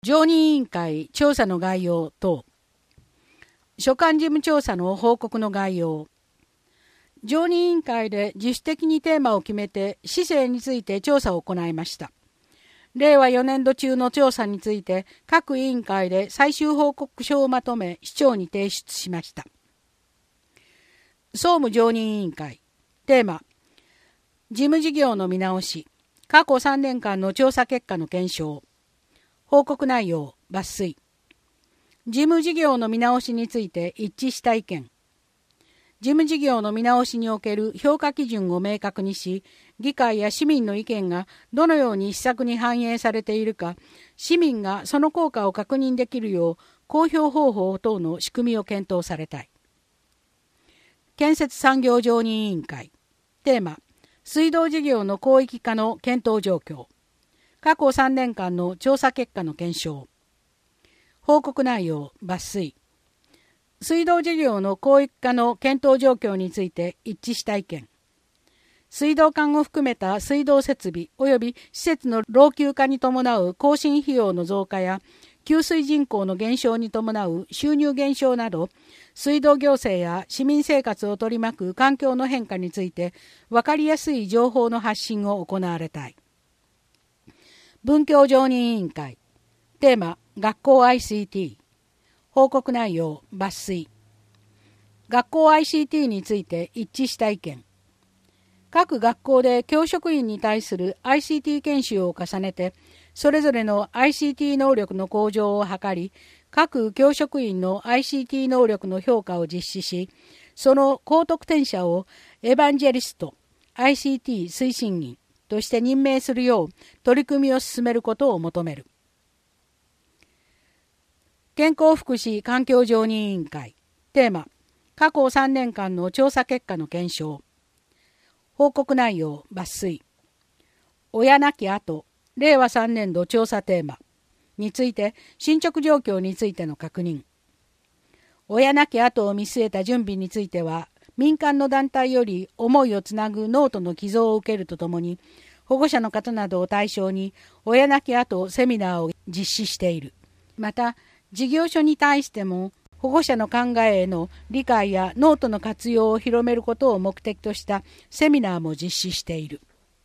常任委員会調査の概要等、所管事務調査の報告の概要、常任委員会で自主的にテーマを決めて市政について調査を行いました。令和4年度中の調査について各委員会で最終報告書をまとめ市長に提出しました。総務常任委員会、テーマ、事務事業の見直し、過去3年間の調査結果の検証、報告内容、抜粋。事務事業の見直しについて一致した意見。事務事業の見直しにおける評価基準を明確にし、議会や市民の意見がどのように施策に反映されているか、市民がその効果を確認できるよう、公表方法等の仕組みを検討されたい。建設産業常任委員会、テーマ、水道事業の広域化の検討状況。過去3年間の調査結果の検証。報告内容、抜粋。水道事業の広域化の検討状況について一致した意見。水道管を含めた水道設備及び施設の老朽化に伴う更新費用の増加や、給水人口の減少に伴う収入減少など、水道行政や市民生活を取り巻く環境の変化について分かりやすい情報の発信を行われたい。文教常任委員会、テーマ、学校 ICT。報告内容、抜粋。学校 ICT について一致した意見。各学校で教職員に対する ICT 研修を重ねて、それぞれの ICT 能力の向上を図り、各教職員の ICT 能力の評価を実施し、その高得点者をエヴァンジェリスト、ICT 推進員として任命するよう取り組みを進めることを求める。健康福祉環境常任委員会、テーマ、過去3年間の調査結果の検証。報告内容、抜粋。親亡き後、令和3年度調査テーマについて進捗状況についての確認。親亡き後を見据えた準備については、民間の団体より思いをつなぐノートの寄贈を受けるとともに、保護者の方などを対象に親亡き後セミナーを実施している。また、事業所に対しても保護者の考えへの理解やノートの活用を広めることを目的としたセミナーも実施している。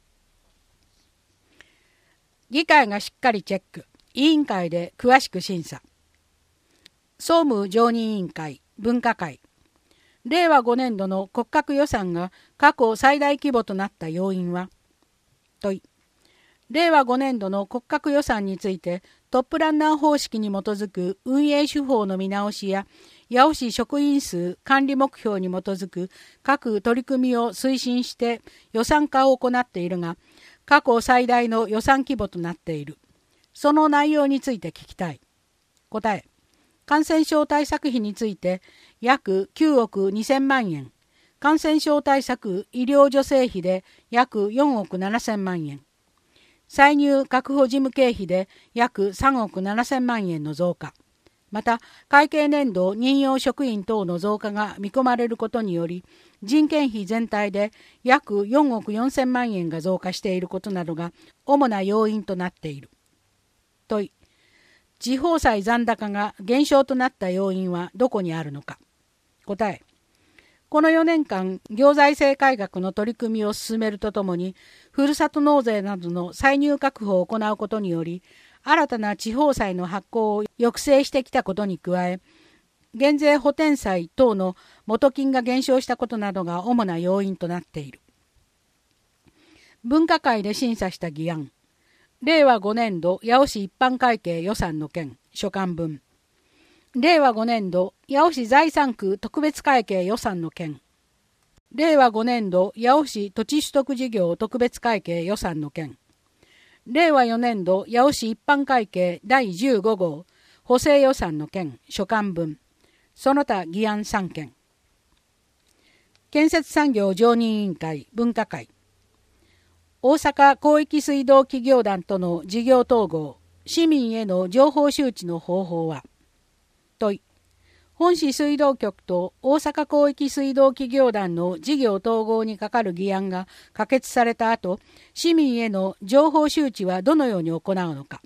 議会がしっかりチェック、委員会で詳しく審査。総務常任委員会、分科会。令和5年度の骨格予算が過去最大規模となった要因は？問い。令和5年度の骨格予算についてトップランナー方式に基づく運営手法の見直しや八尾市職員数管理目標に基づく各取り組みを推進して予算化を行っているが、過去最大の予算規模となっている。その内容について聞きたい。答え。感染症対策費について約9億2000万円。感染症対策医療助成費で約4億7000万円。歳入確保事務経費で約3億7000万円の増加。また、会計年度任用職員等の増加が見込まれることにより、人件費全体で約4億4000万円が増加していることなどが主な要因となっている。問い。地方債残高が減少となった要因はどこにあるのか。答え。この4年間、行財政改革の取り組みを進めるとともに、ふるさと納税などの歳入確保を行うことにより、新たな地方債の発行を抑制してきたことに加え、減税補填債等の元金が減少したことなどが主な要因となっている。分科会で審査した議案。令和5年度八尾市一般会計予算の件、所管分。令和5年度八尾市財産区特別会計予算の件。令和5年度八尾市土地取得事業特別会計予算の件。令和4年度八尾市一般会計第15号補正予算の件、所管分。その他議案3件。建設産業常任委員会分科会。大阪広域水道企業団との事業統合、市民への情報周知の方法は？問い。本市水道局と大阪広域水道企業団の事業統合に係る議案が可決された後、市民への情報周知はどのように行うのか。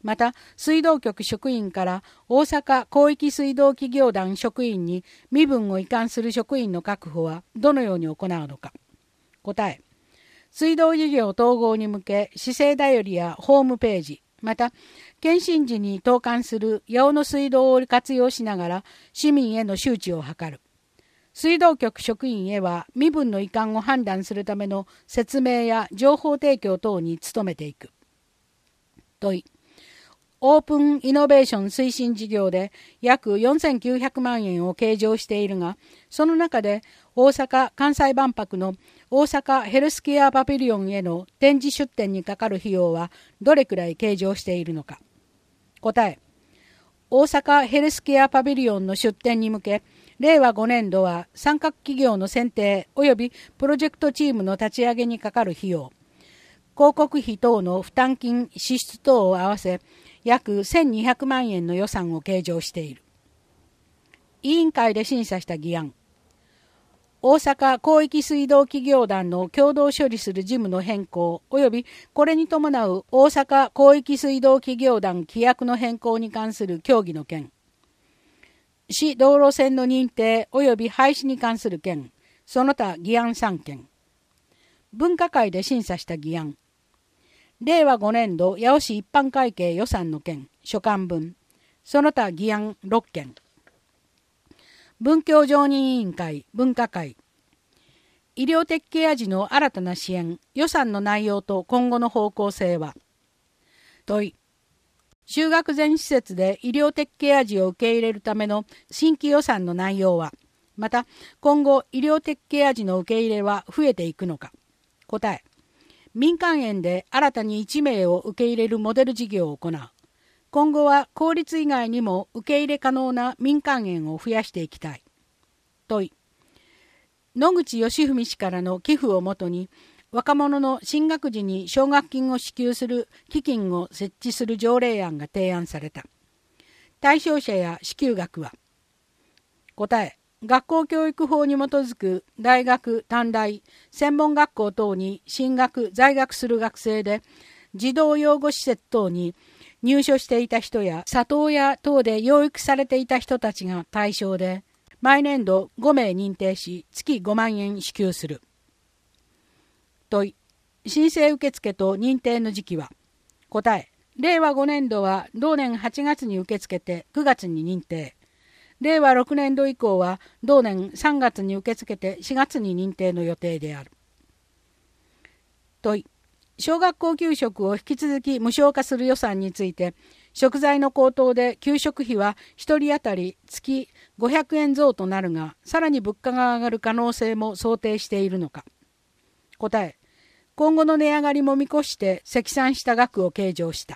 また、水道局職員から大阪広域水道企業団職員に身分を移管する職員の確保はどのように行うのか。答え。水道事業統合に向け、市政だよりやホームページ、また、検診時に投函する八尾の水道を活用しながら市民への周知を図る。水道局職員へは身分の移管を判断するための説明や情報提供等に努めていく。問い。オープンイノベーション推進事業で約4900万円を計上しているが、その中で大阪・関西万博の大阪ヘルスケアパビリオンへの展示出展にかかる費用はどれくらい計上しているのか。答え。大阪ヘルスケアパビリオンの出展に向け、令和5年度は参画企業の選定及びプロジェクトチームの立ち上げにかかる費用、広告費等の負担金支出等を合わせ約1200万円の予算を計上している。委員会で審査した議案。大阪広域水道企業団の共同処理する事務の変更及びこれに伴う大阪広域水道企業団規約の変更に関する協議の件。市道路線の認定及び廃止に関する件。その他議案3件。分科会で審査した議案。令和5年度八尾市一般会計予算の件所管分、その他議案6件。文教常任委員会分科会。医療的ケア児の新たな支援予算の内容と今後の方向性は。問い。就学前施設で医療的ケア児を受け入れるための新規予算の内容は、また今後医療的ケア児の受け入れは増えていくのか。答え。民間園で新たに1名を受け入れるモデル事業を行う。今後は公立以外にも受け入れ可能な民間園を増やしていきたい。問い。野口義文氏からの寄付をもとに、若者の進学時に奨学金を支給する基金を設置する条例案が提案された。対象者や支給額は。答え。学校教育法に基づく大学、短大、専門学校等に進学・在学する学生で、児童養護施設等に入所していた人や里親等で養育されていた人たちが対象で、毎年度5名認定し、月5万円支給する。問い。申請受付と認定の時期は。答え。令和5年度は同年8月に受け付けて9月に認定。令和6年度以降は同年3月に受け付けて4月に認定の予定である。問い。小学校給食を引き続き無償化する予算について、食材の高騰で給食費は1人当たり月500円増となるが、さらに物価が上がる可能性も想定しているのか。答え。今後の値上がりも見越して積算した額を計上した。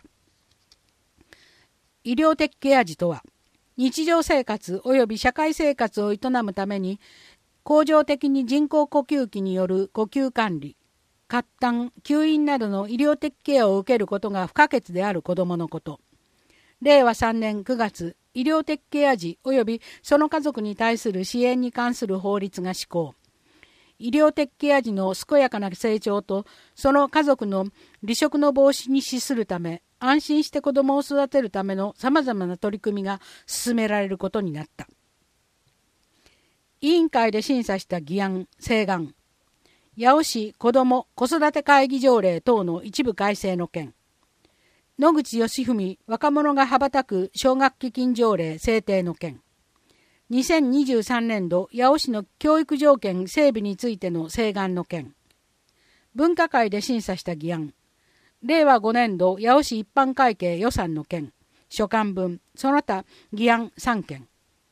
医療的ケア児とは、日常生活及び社会生活を営むために、恒常的に人工呼吸器による呼吸管理、喝痰、吸引などの医療的ケアを受けることが不可欠である子どものこと。令和3年9月、医療的ケア児及びその家族に対する支援に関する法律が施行。医療的ケア児の健やかな成長とその家族の離職の防止に資するため、安心して子どもを育てるためのさまざまな取り組みが進められることになった。委員会で審査した議案、請願。八尾市子ども・子育て会議条例等の一部改正の件。野口義文若者が羽ばたく奨学基金条例制定の件。2023年度八尾市の教育条件整備についての請願の件。分科会で審査した議案。令和5年度八尾市一般会計予算の件。所管分、その他議案3件。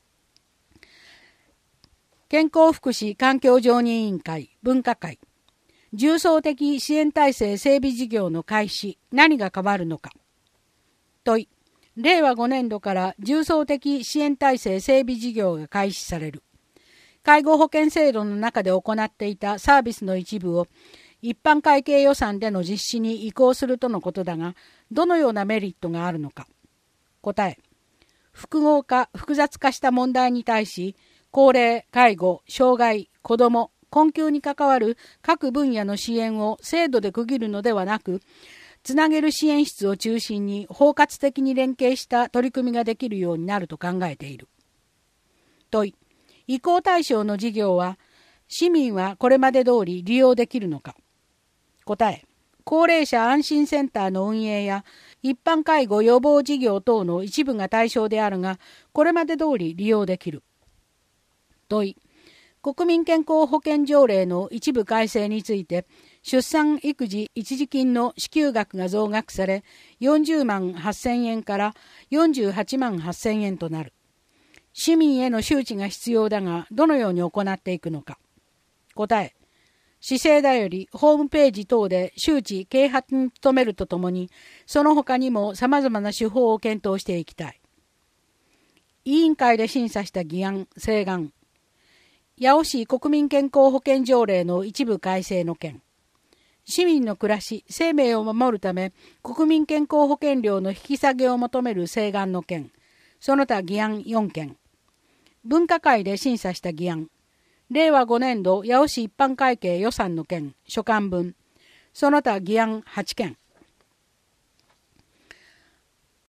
健康福祉環境常任委員会分科会。重層的支援体制整備事業の開始、何が変わるのか。問い。令和5年度から重層的支援体制整備事業が開始される。介護保険制度の中で行っていたサービスの一部を一般会計予算での実施に移行するとのことだが、どのようなメリットがあるのか。答え。複合化・複雑化した問題に対し、高齢、介護、障害、子ども、困窮に関わる各分野の支援を制度で区切るのではなく、 つなげる支援室を中心に包括的に連携した取り組みができるようになると考えている。問い、移行対象の事業は市民はこれまで通り利用できるのか。答え、高齢者安心センターの運営や一般介護予防事業等の一部が対象であるが、これまで通り利用できる。問い、国民健康保険条例の一部改正について、出産育児一時金の支給額が増額され、40万8000円から48万8000円となる。市民への周知が必要だが、どのように行っていくのか。答え、市政だよりホームページ等で周知啓発に努めるとともに、その他にも様々な手法を検討していきたい。委員会で審査した議案、請願。八尾市国民健康保険条例の一部改正の件。市民の暮らし、生命を守るため、国民健康保険料の引き下げを求める請願の件。その他議案4件。分科会で審査した議案。令和5年度八尾市一般会計予算の件、所管分。その他議案8件。